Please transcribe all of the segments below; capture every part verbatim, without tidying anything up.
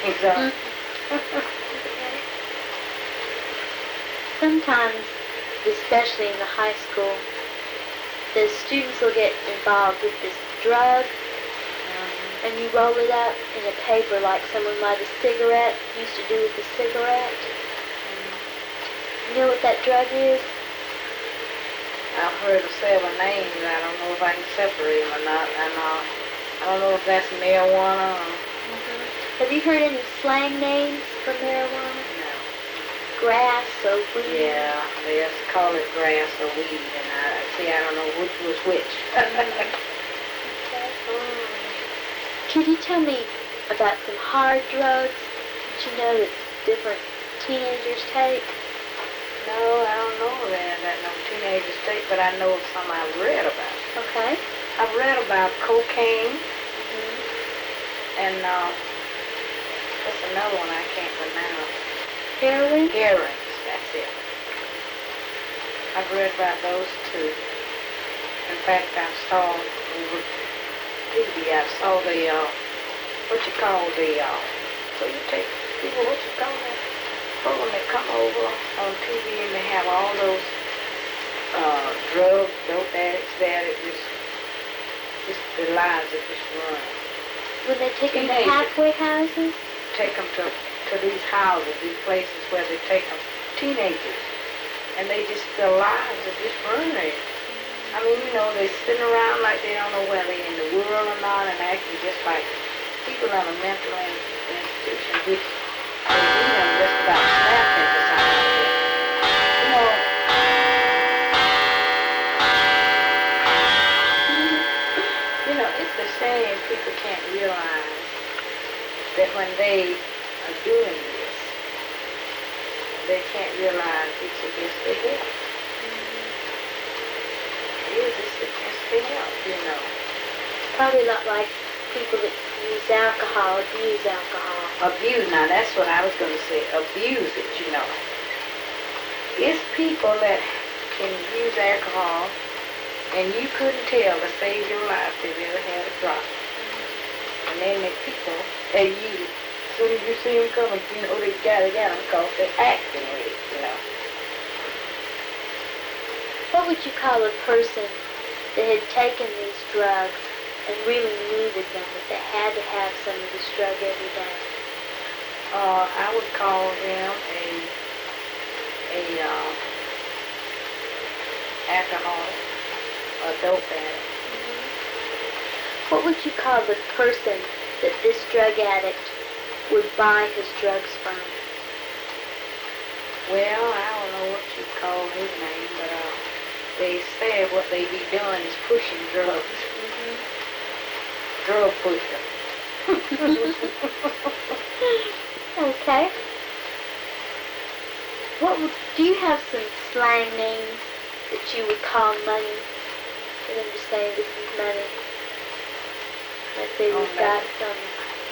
So. Sometimes, especially in the high school, the students will get involved with this drug, Mm-hmm. and you roll it up in a paper like someone light a cigarette used to do with a cigarette. You know what that drug is? I've heard of several names. I don't know if I can separate them or not. And uh, I don't know if that's marijuana or... Mm-hmm. Have you heard any slang names for marijuana? No. Grass or weed? Yeah, they just call it grass or weed, and I see I don't know which was which. Okay. Could you tell me about some hard drugs that you know that different teenagers take? No, I don't know that, that no teenagers take, but I know of some I've read about. Okay. I've read about cocaine, Mm-hmm. and uh, what's another one I can't pronounce? Heroin? Heroin, that's it. I've read about those two. In fact, I saw over T V, I saw the, uh, what you call the, uh, so you take people, what you call that program that come over on T V and they have all those uh, drug, dope addicts there that just, just their lives are just run. When they take them to Teenagers. halfway houses? Take them to, to these houses, these places where they take them, teenagers, and they just, their lives are just running. I mean, you know, they're sitting around like they don't know whether they're in the world or not, and acting just like people in a mental institution, which they need them just about snap into something. You know, you know, it's a shame people can't realize that when they are doing this, they can't realize it's against their health. It is, it's against their health, you know. Probably not like people that use alcohol, abuse alcohol. Abuse, now that's what I was going to say, abuse it, you know. It's people that can use alcohol and you couldn't tell to save your life they've ever had a drop. And then the people, they use it. As soon as you see them coming, you know they got it at them because they're acting with it, you know. What would you call a person that had taken these drugs and really needed them, that they had to have some of this drug every day? Uh, I would call them a, a, uh, alcoholic, a dope addict. Mm-hmm. What would you call the person that this drug addict would buy his drugs from? Well, I don't know what you call his name, but uh, they say what they be doing is pushing drugs. Mm-hmm. Drug pusher. Okay. What would, do you have some slang names that you would call money? For them to say this is money. Let's say Oh, we've got nothing. some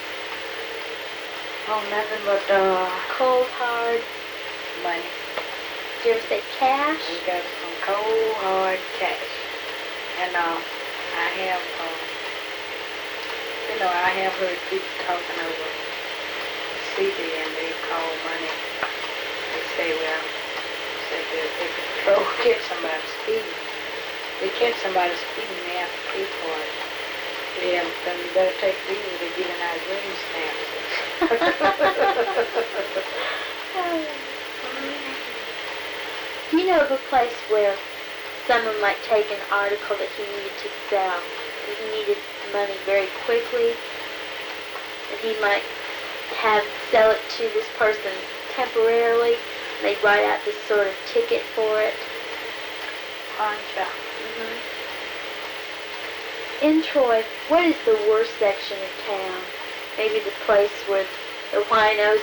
Oh, nothing but uh, cold hard. money. Do you ever say cash? We got some cold, hard cash. And uh, I have, uh, you know, I have heard people talking over C D and they call money. They say, well, say that if the patrol catch somebody speeding, they catch somebody speeding, they have to pay for it. Yeah, then you better take these, they're giving out green stamps. Do you know of a place where someone might take an article that he needed to sell, and he needed money very quickly, and he might have sell it to this person temporarily, and they'd write out this sort of ticket for it? Pawn shop. Mm-hmm. In Troy, what is the worst section of town? Maybe the place where the winos